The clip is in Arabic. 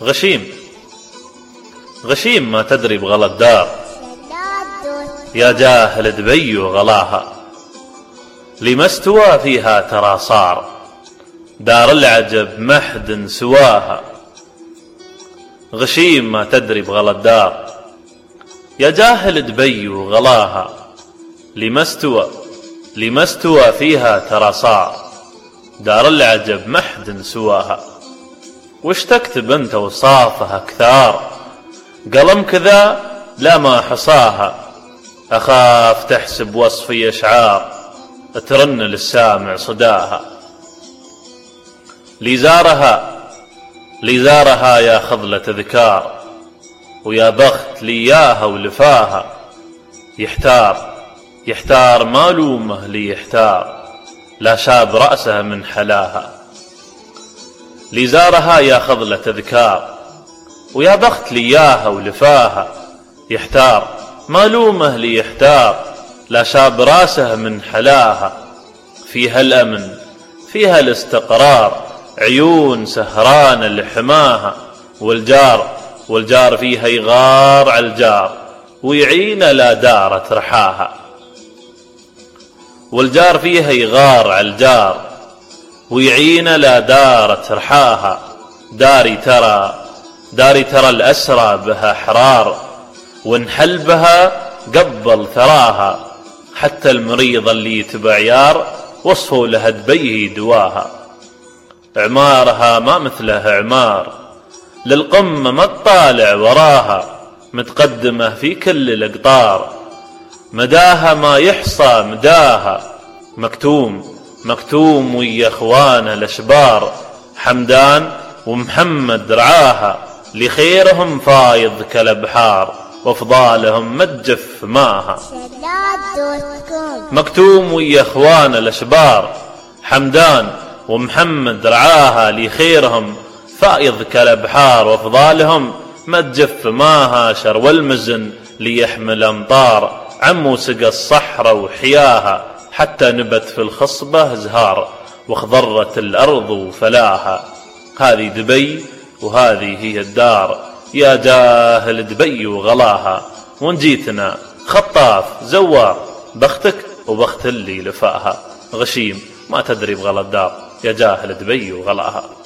غشيم غشيم ما تدري بغلا الدار، يا جاهل دبي وغلاها. لما استوى فيها ترى صار، دار العجب محد سواها. غشيم ما تدري بغلا الدار، يا جاهل دبي وغلاها. لما استوى فيها ترى صار، دار العجب محد سواها. وش تكتب انت وصافها كثار، قلم كذا لا ما حصاها. أخاف تحسب وصفي أشعار، ترن للسامع صداها. لزارها يا خضلة ذكار، ويا بخت لياها ولفاها. يحتار ما لومه ليحتار، لا شاب رأسها من حلاها. لزارها يا خضلة ذكار، ويا بخت لياها ولفاها. يحتار ما لومه ليحتار، لا شاب راسه من حلاها. فيها الأمن فيها الاستقرار، عيون سهران لحماها. والجار فيها يغار على الجار، ويعين لا دارت رحاها. والجار فيها يغار على الجار، ويعين لا دارت رحاها. داري ترى الأسرى بها حرار، وانحل بها قبل ثراها. حتى المريض اللي يتبع يار، وصفوا لها دبيه دواها. عمارها ما مثله عمار، للقمة ما تطالع وراها. متقدمة في كل الأقطار، مداها ما يحصى مداها. مكتوم ويا اخوانه الاشبار، حمدان ومحمد رعاها. لخيرهم فايض كالابحار، وافضالهم متجف ماها. مكتوم ويا اخوانه الاشبار، حمدان ومحمد رعاها. لخيرهم فايض كالابحار، وافضالهم متجف ماها. شرو المزن ليحمل امطار، عمو سقى الصحراء وحياها. حتى نبت في الخصبة زهار، واخضرت الأرض وفلاها. هذه دبي وهذه هي الدار، يا جاهل دبي وغلاها. وان جيتنا خطاف زوار، بختك وبخت اللي لفاها. غشيم ما تدري بغلا الدار، يا جاهل دبي وغلاها.